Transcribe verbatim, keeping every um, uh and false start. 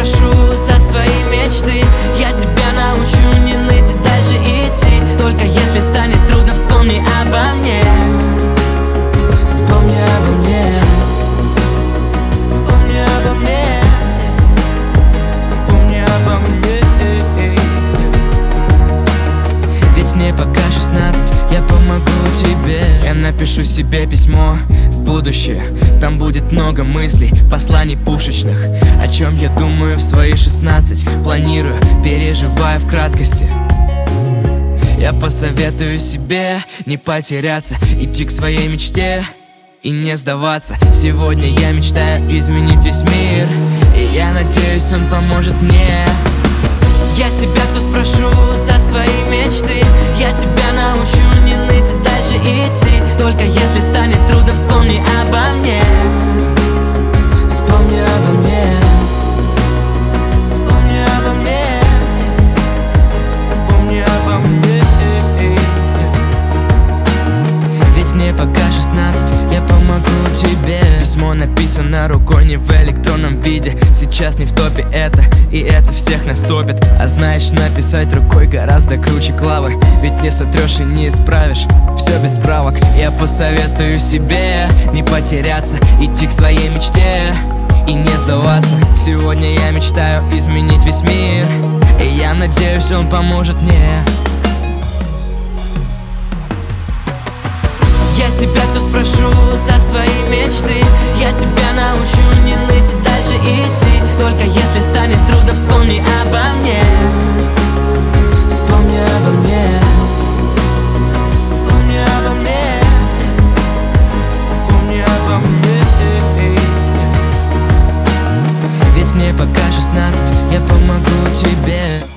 спрошу за свои мечты. Я тебя научу не ныть и дальше идти. Только если станет трудно, вспомни обо мне. Вспомни обо мне. Вспомни обо мне. Вспомни обо мне. Ведь мне пока шестнадцать, я помогу тебе. Я напишу себе письмо в будущее. Там будет много мыслей, посланий пушечных. О чем я думаю в свои шестнадцать. Планирую, переживаю в краткости. Я посоветую себе не потеряться, идти к своей мечте и не сдаваться. Сегодня я мечтаю изменить весь мир, и я надеюсь, он поможет мне. Я с тебя все спрошу за свои мечты. Я тебя научу не ныть и дальше идти. Только если станет трудно, вспомни обо мне. Вспомни обо мне. Вспомни обо мне. Вспомни обо мне. Ведь мне пока шестнадцать, я помогу тебе. Письмо написано рукой, не в электронном виде. Сейчас не в топе это, и это всех нас топит. А знаешь, написать рукой гораздо круче клавы. Ведь не сотрешь и не исправишь, все без справок. Я посоветую себе не потеряться, идти к своей мечте и не сдаваться. Сегодня я мечтаю изменить весь мир, и я надеюсь, он поможет мне. Я с тебя все спрошу за свои мечты. Я тебя научу не ныть и дальше идти. Только если станет трудно, вспомни обо мне. Вспомни обо мне. Вспомни обо мне. Вспомни обо мне. Ведь мне пока шестнадцать, я помогу тебе.